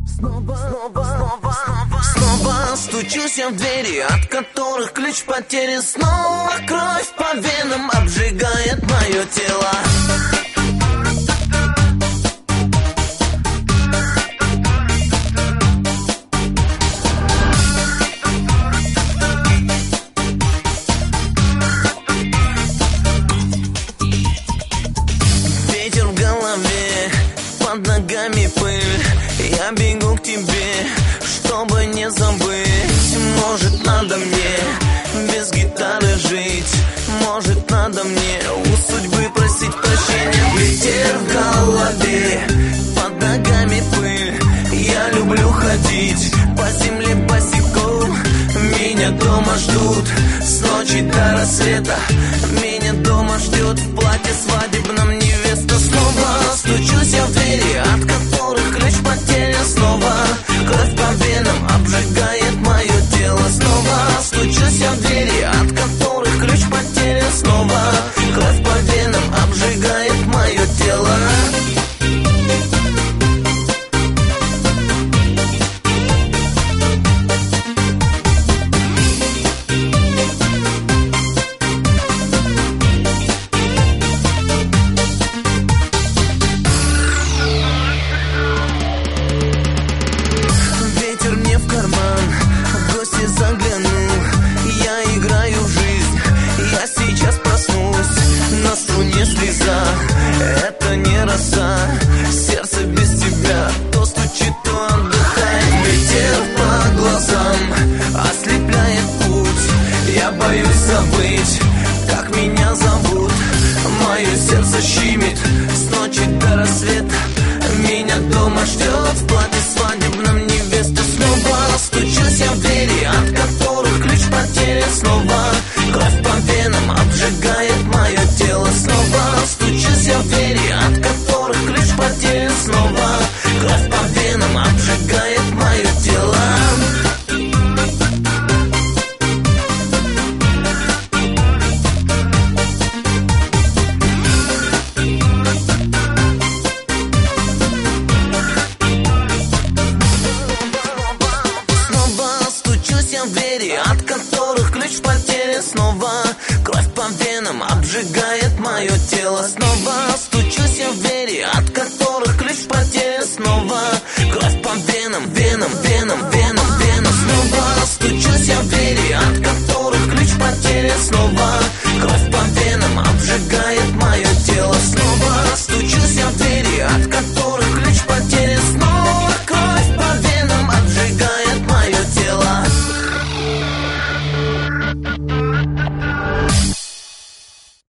Снова стучусь я в двери, от которых ключ потерян. Снова кровь по венам обжигает мое тело. Ветер в голове, под ногами пыль. Я бегу к тебе, чтобы не забыть. Может, надо мне без гитары жить. Может, надо мне у судьбы просить прощения. Ветер в голове, под ногами пыль. Я люблю ходить по земле босиком. Меня дома ждут с ночи до рассвета. Меня дома ждет в платье свадебном невеста. Снова стучусь я в двери, от которых ключ потерян. Снова кровь по венам обжигает мое тело. Снова стучусь я в двери, от которых ключ потерян. Снова кровь по венам обжигает мое тело. Заглянул, я играю в жизнь. Я сейчас проснусь, на струне слеза. Это не роса, сердце без тебя то стучит, то отдыхает. Ветер по глазам ослепляет путь. Я боюсь забыть, как меня зовут. Мое сердце щемит с ночи до рассвета. Меня дома ждет в платье свадебном невеста. Снова стучусь я в двери, от которых ключ потерян. Снова кровь по венам обжигает мое тело. Снова стучусь я в двери, от которых ключ потерян. Снова кровь по венам обжигает мое тело. От которых ключ потерян. Снова кровь по венам обжигает мое тело. Снова стучусь я в двери, от которых ключ потерян. Снова кровь по венам, венам, венам, венам, венам. Снова стучусь я в двери, от которых ключ потерян. Снова